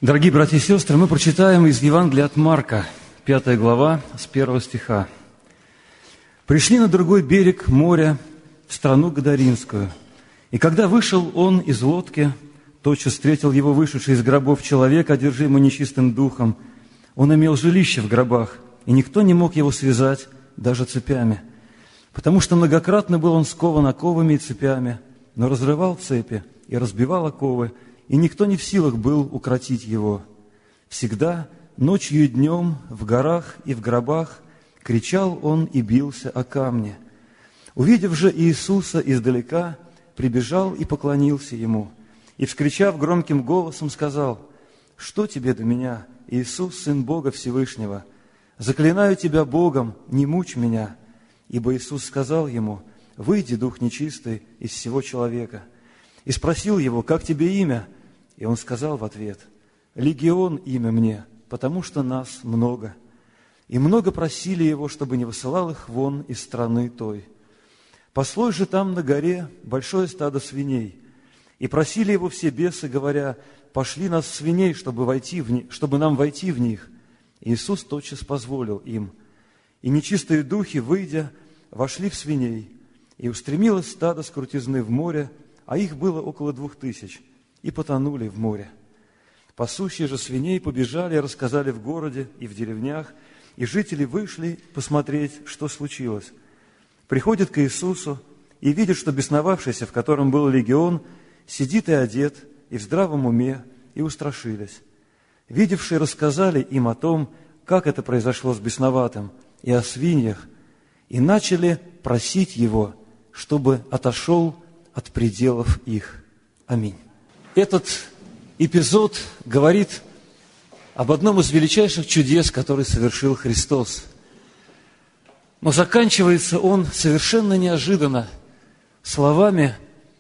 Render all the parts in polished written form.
Дорогие братья и сестры, мы прочитаем из Евангелия от Марка, 5 глава, с 1 стиха. «Пришли на другой берег моря, в страну Гадаринскую. И когда вышел он из лодки, тотчас встретил его вышедший из гробов человек, одержимый нечистым духом. Он имел жилище в гробах, и никто не мог его связать даже цепями, потому что многократно был он скован оковами и цепями, но разрывал цепи и разбивал оковы, и никто не в силах был укротить его. Всегда, ночью и днем, в горах и в гробах, кричал он и бился о камни. Увидев же Иисуса издалека, прибежал и поклонился ему, и, вскричав громким голосом, сказал: «Что тебе до меня, Иисус, Сын Бога Всевышнего? Заклинаю тебя Богом, не мучь меня». Ибо Иисус сказал ему: «Выйди, дух нечистый, из всего человека». И спросил его: «Как тебе имя?» И он сказал в ответ: «Легион имя мне, потому что нас много». И много просили его, чтобы не высылал их вон из страны той. Паслось же там на горе большое стадо свиней, и просили его все бесы, говоря: «Пошли нас в свиней, чтобы нам войти в них». И Иисус тотчас позволил им. И нечистые духи, выйдя, вошли в свиней, и устремилось стадо с крутизны в море, а их было около 2000, и потонули в море. Пасущие же свиней побежали и рассказали в городе и в деревнях, и жители вышли посмотреть, что случилось. Приходят к Иисусу и видят, что бесновавшийся, в котором был легион, сидит и одет, и в здравом уме, и устрашились. Видевшие рассказали им о том, как это произошло с бесноватым, и о свиньях, и начали просить его, чтобы отошел от пределов их. Аминь. Этот эпизод говорит об одном из величайших чудес, который совершил Христос. Но заканчивается он совершенно неожиданно словами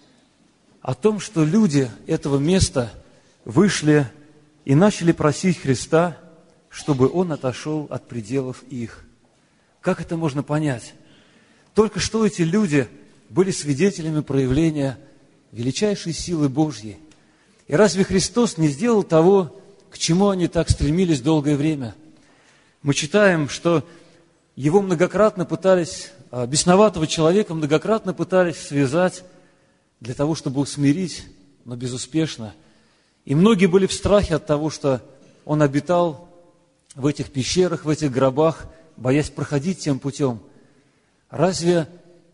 о том, что люди этого места вышли и начали просить Христа, чтобы Он отошел от пределов их. Как это можно понять? Только что эти люди были свидетелями проявления величайшей силы Божьей. И разве Христос не сделал того, к чему они так стремились долгое время? Мы читаем, что его многократно пытались, бесноватого человека многократно пытались связать для того, чтобы усмирить, но безуспешно. И многие были в страхе от того, что он обитал в этих пещерах, в этих гробах, боясь проходить тем путем. Разве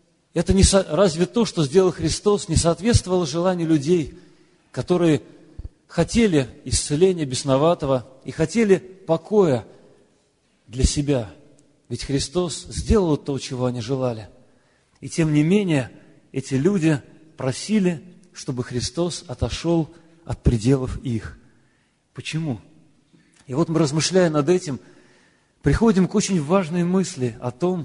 то, что сделал Христос, не соответствовало желанию людей, которые хотели исцеления бесноватого и хотели покоя для себя? Ведь Христос сделал то, чего они желали. И тем не менее, эти люди просили, чтобы Христос отошел от пределов их. Почему? И вот мы, размышляя над этим, приходим к очень важной мысли о том,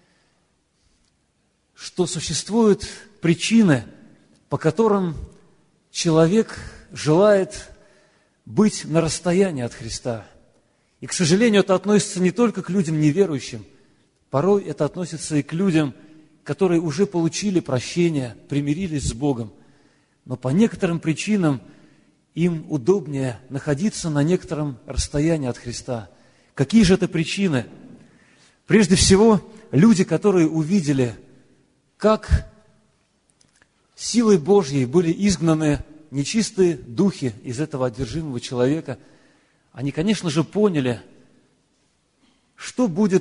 что существуют причины, по которым человек желает быть на расстоянии от Христа. И, к сожалению, это относится не только к людям неверующим, порой это относится и к людям, которые уже получили прощение, примирились с Богом, но по некоторым причинам им удобнее находиться на некотором расстоянии от Христа. Какие же это причины? Прежде всего, люди, которые увидели, как силой Божьей были изгнаны нечистые духи из этого одержимого человека, они, конечно же, поняли, что будет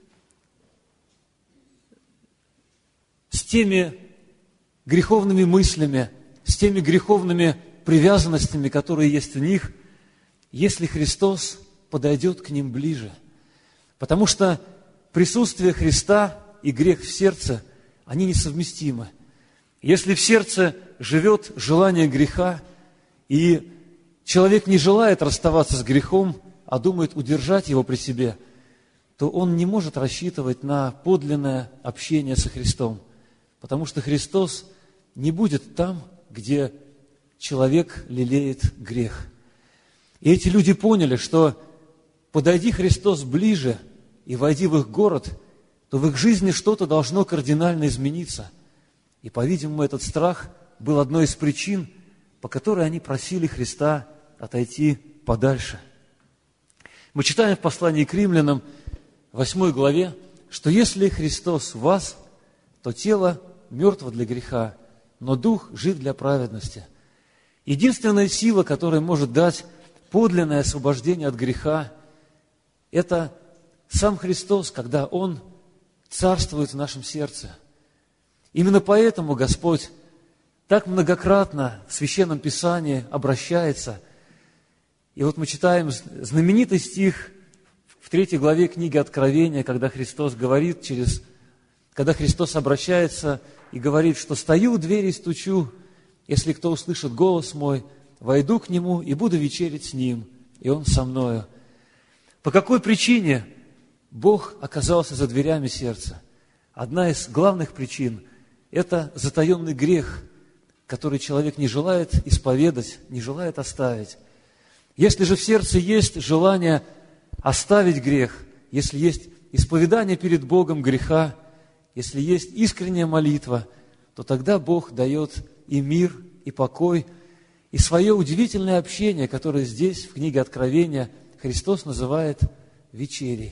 с теми греховными мыслями, с теми греховными привязанностями, которые есть у них, если Христос подойдет к ним ближе. Потому что присутствие Христа и грех в сердце, они несовместимы. Если в сердце живет желание греха, и человек не желает расставаться с грехом, а думает удержать его при себе, то он не может рассчитывать на подлинное общение со Христом, потому что Христос не будет там, где человек лелеет грех. И эти люди поняли, что подойди Христос ближе и войди в их город, то в их жизни что-то должно кардинально измениться. И, по-видимому, этот страх был одной из причин, по которой они просили Христа отойти подальше. Мы читаем в послании к римлянам, 8 главе, что если Христос в вас, то тело мертво для греха, но дух жив для праведности. Единственная сила, которая может дать подлинное освобождение от греха, это сам Христос, когда Он царствует в нашем сердце. Именно поэтому Господь так многократно в Священном Писании обращается. И вот мы читаем знаменитый стих в 3 главе книги Откровения, когда Христос обращается и говорит, что «стою у двери и стучу, если кто услышит голос мой, войду к нему и буду вечерять с ним, и он со мною». По какой причине Бог оказался за дверями сердца? Одна из главных причин – это затаенный грех, который человек не желает исповедать, не желает оставить. Если же в сердце есть желание оставить грех, если есть исповедание перед Богом греха, если есть искренняя молитва, то тогда Бог дает и мир, и покой, и свое удивительное общение, которое здесь, в книге Откровения, Христос называет вечерей.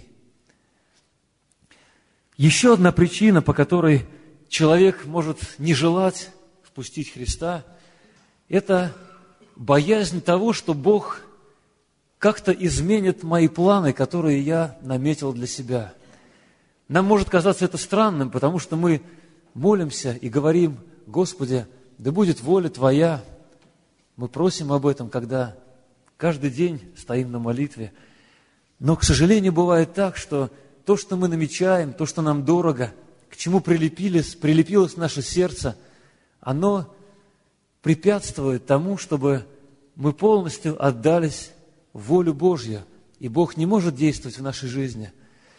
Еще одна причина, по которой человек может не желать впустить Христа, это боязнь того, что Бог как-то изменит мои планы, которые я наметил для себя. Нам может казаться это странным, потому что мы молимся и говорим: «Господи, да будет воля Твоя». Мы просим об этом, когда каждый день стоим на молитве. Но, к сожалению, бывает так, что то, что мы намечаем, то, что нам дорого, к чему прилепилось наше сердце, оно препятствует тому, чтобы мы полностью отдались в волю Божью, и Бог не может действовать в нашей жизни.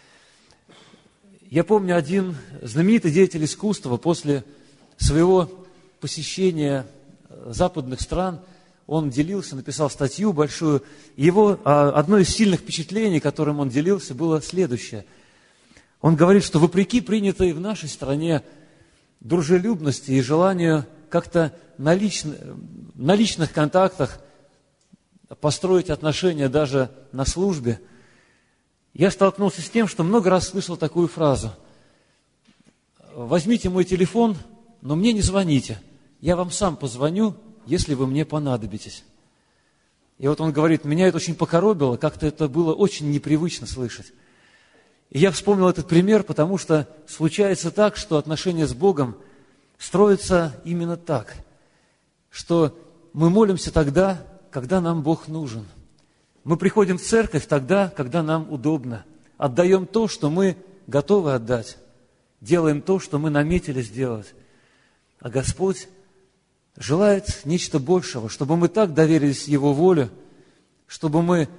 Я помню, один знаменитый деятель искусства после своего посещения западных стран, он делился, написал статью большую. Одно из сильных впечатлений, которым он делился, было следующее. Он говорит, что вопреки принятой в нашей стране дружелюбности и желанию как-то на личных контактах построить отношения даже на службе, я столкнулся с тем, что много раз слышал такую фразу: «Возьмите мой телефон, но мне не звоните. Я вам сам позвоню, если вы мне понадобитесь». И вот он говорит, меня это очень покоробило, как-то это было очень непривычно слышать. И я вспомнил этот пример, потому что случается так, что отношения с Богом строятся именно так, что мы молимся тогда, когда нам Бог нужен. Мы приходим в церковь тогда, когда нам удобно. Отдаем то, что мы готовы отдать. Делаем то, что мы наметили сделать. А Господь желает нечто большего, чтобы мы так доверились Его воле, чтобы мы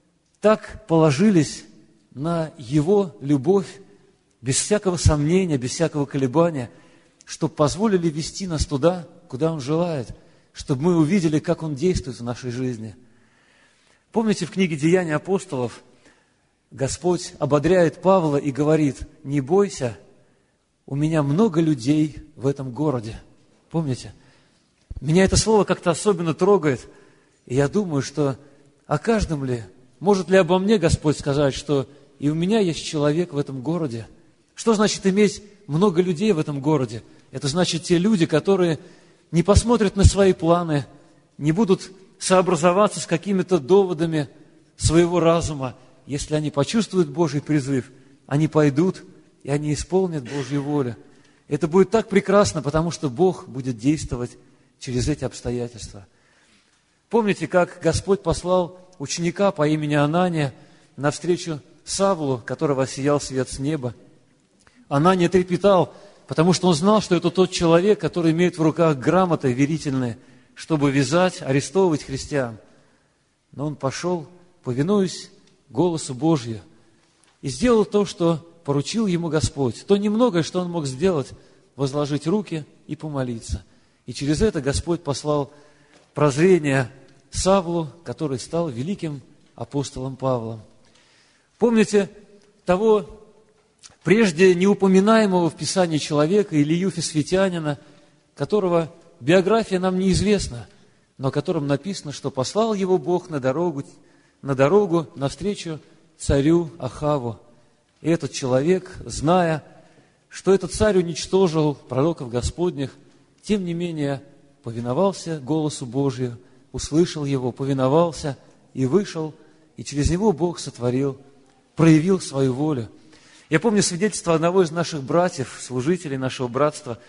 так положились на Его любовь, без всякого сомнения, без всякого колебания, чтобы позволили вести нас туда, куда Он желает, чтобы мы увидели, как Он действует в нашей жизни. Помните, в книге «Деяния апостолов» Господь ободряет Павла и говорит: «Не бойся, у меня много людей в этом городе». Помните? Меня это слово как-то особенно трогает, и я думаю, что о каждом ли, может ли обо мне Господь сказать, что и у меня есть человек в этом городе? Что значит иметь много людей в этом городе? Это значит те люди, которые не посмотрят на свои планы, не будут сообразоваться с какими-то доводами своего разума. Если они почувствуют Божий призыв, они пойдут, и они исполнят Божью волю. Это будет так прекрасно, потому что Бог будет действовать через эти обстоятельства. Помните, как Господь послал ученика по имени Анания навстречу Савлу, которого сиял свет с неба? Анания трепетал, потому что он знал, что это тот человек, который имеет в руках грамоты верительные, чтобы вязать, арестовывать христиан. Но он пошел, повинуясь голосу Божью, и сделал то, что поручил ему Господь. То немногое, что он мог сделать, возложить руки и помолиться. И через это Господь послал прозрение Савлу, который стал великим апостолом Павлом. Помните того прежде неупоминаемого в Писании человека, Илью Фисфитянина, которого биография нам неизвестна, но о котором написано, что послал его Бог на дорогу на дорогу навстречу царю Ахаву. И этот человек, зная, что этот царь уничтожил пророков Господних, тем не менее повиновался голосу Божию, услышал его, повиновался и вышел, и через него Бог сотворил, проявил свою волю. Я помню свидетельство одного из наших братьев, служителей нашего братства.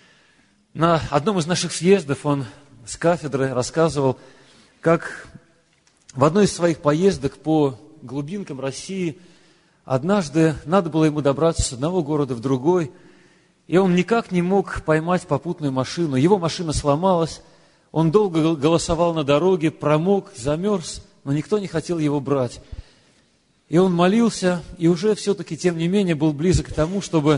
На одном из наших съездов он с кафедры рассказывал, как в одной из своих поездок по глубинкам России однажды надо было ему добраться с одного города в другой, и он никак не мог поймать попутную машину. Его машина сломалась, он долго голосовал на дороге, промок, замерз, но никто не хотел его брать. И он молился, и уже все-таки, тем не менее, был близок к тому, чтобы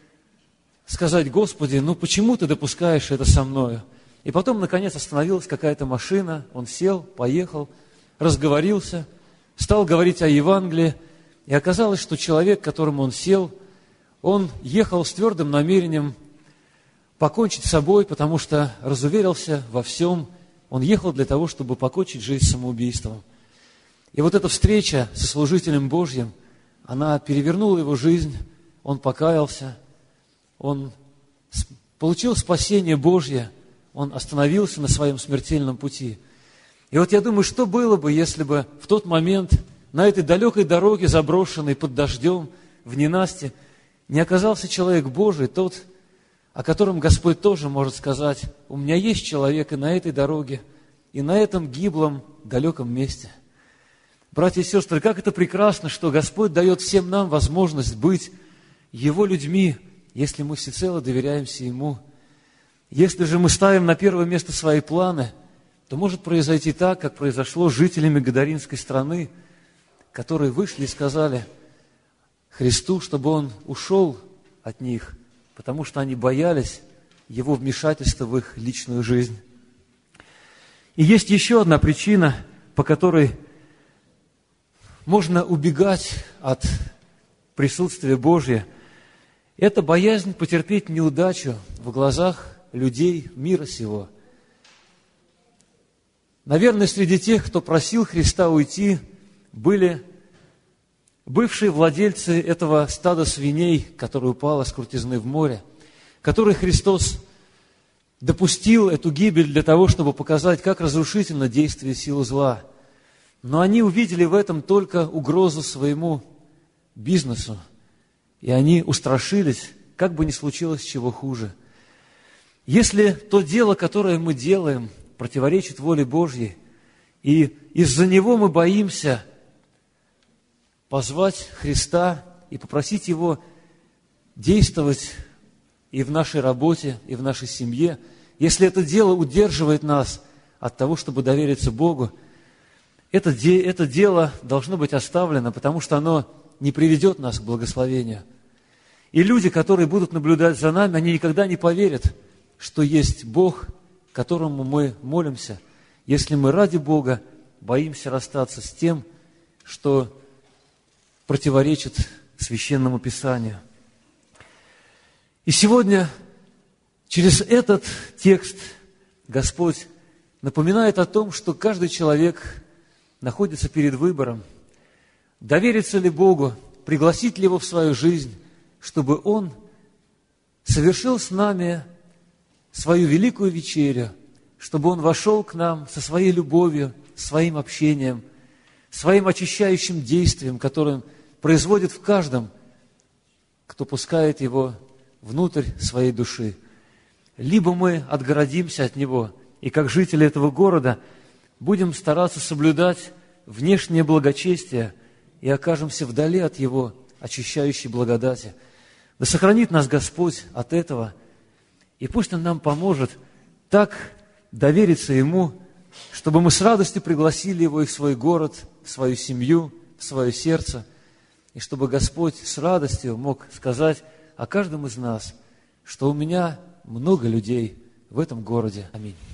сказать: Господи, ну почему Ты допускаешь это со мною? И потом, наконец, остановилась какая-то машина, он сел, поехал, разговорился, стал говорить о Евангелии, и оказалось, что человек, к которому он сел, он ехал с твердым намерением покончить с собой, потому что разуверился во всем. Он ехал для того, чтобы покончить жизнь самоубийством. И вот эта встреча со служителем Божьим, она перевернула его жизнь, он покаялся, он получил спасение Божье, он остановился на своем смертельном пути. И вот я думаю, что было бы, если бы в тот момент на этой далекой дороге, заброшенной под дождем, в ненастье, не оказался человек Божий, тот, о котором Господь тоже может сказать: у меня есть человек и на этой дороге, и на этом гиблом далеком месте. Братья и сестры, как это прекрасно, что Господь дает всем нам возможность быть Его людьми, если мы всецело доверяемся Ему. Если же мы ставим на первое место свои планы, то может произойти так, как произошло с жителями Гадаринской страны, которые вышли и сказали Христу, чтобы Он ушел от них, потому что они боялись Его вмешательства в их личную жизнь. И есть еще одна причина, по которой можно убегать от присутствия Божия. Это боязнь потерпеть неудачу в глазах людей мира сего. Наверное, среди тех, кто просил Христа уйти, были бывшие владельцы этого стада свиней, которое упало с крутизны в море, который Христос допустил эту гибель для того, чтобы показать, как разрушительно действие сил зла. Но они увидели в этом только угрозу своему бизнесу, и они устрашились, как бы ни случилось чего хуже. Если то дело, которое мы делаем, противоречит воле Божьей, и из-за него мы боимся позвать Христа и попросить Его действовать и в нашей работе, и в нашей семье, если это дело удерживает нас от того, чтобы довериться Богу, это дело должно быть оставлено, потому что оно не приведет нас к благословению. И люди, которые будут наблюдать за нами, они никогда не поверят, что есть Бог, которому мы молимся, если мы ради Бога боимся расстаться с тем, что противоречит Священному Писанию. И сегодня через этот текст Господь напоминает о том, что каждый человек находится перед выбором, довериться ли Богу, пригласить ли Его в свою жизнь, чтобы Он совершил с нами свою великую вечерю, чтобы Он вошел к нам со своей любовью, своим общением, своим очищающим действием, которое производит в каждом, кто пускает Его внутрь своей души. Либо мы отгородимся от Него, и как жители этого города будем стараться соблюдать внешнее благочестие и окажемся вдали от Его очищающей благодати. Да сохранит нас Господь от этого, и пусть Он нам поможет так довериться Ему, чтобы мы с радостью пригласили Его и в свой город, в свою семью, в свое сердце, и чтобы Господь с радостью мог сказать о каждом из нас, что у меня много людей в этом городе. Аминь.